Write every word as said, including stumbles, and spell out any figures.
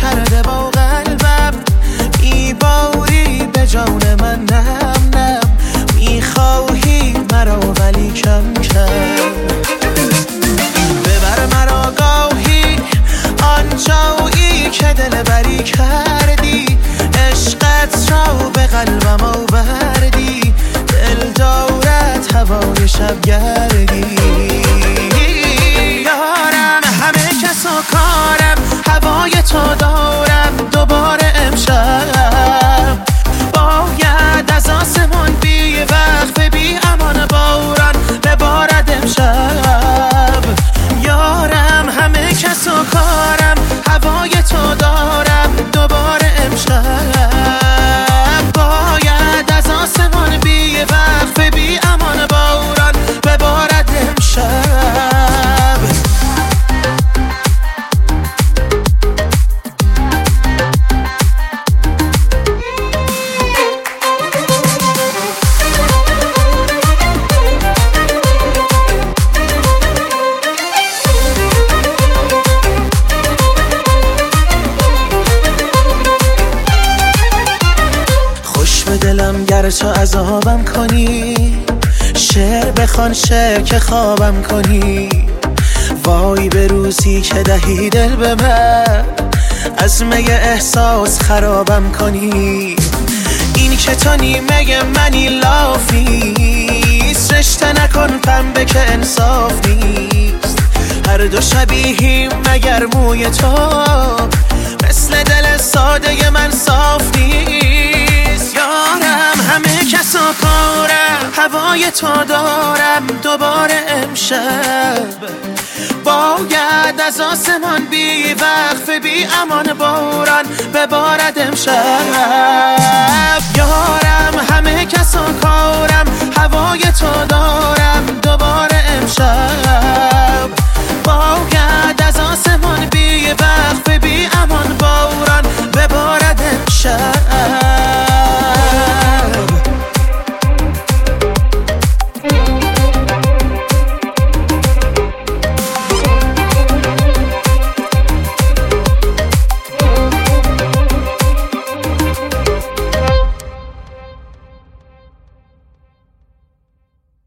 کرده با قلبم، میباری به جان من نم نم، میخواهی مرا ولی کم کم. ببر مرا گاهی آنجایی که دل بری کردی، عشقت را به قلبم آوردی، دل دارد هوای شب گردی. یارم همه کس و کارم، هوای تو دارم دوباره امشب، باید از آسمان بی وقت بی امان باران ببارد امشب. یارم همه کس و کارم، هوای تو دارم دوباره امشب، باید از آسمان بی وقت بی امان باران ببارد امشب. دلم گر تو عذابم کنی، شعر بخوان شعر که خوابم کنی، وای به روزی که دهی دل به من، از می احساس خرابم کنی. این که تو نیمه منی لاف نیست، رشته نکن پنبه که انصاف نیست، هر دو شبیهیم مگر موی تو، مثل دل ساده من صاف نیست. یارم همه کس و کارم، هوای تو دارم دوباره امشب، باید از آسمان بی وقف بی امان باران ببارد امشب. یارم همه کس و کارم، هوای تو دارم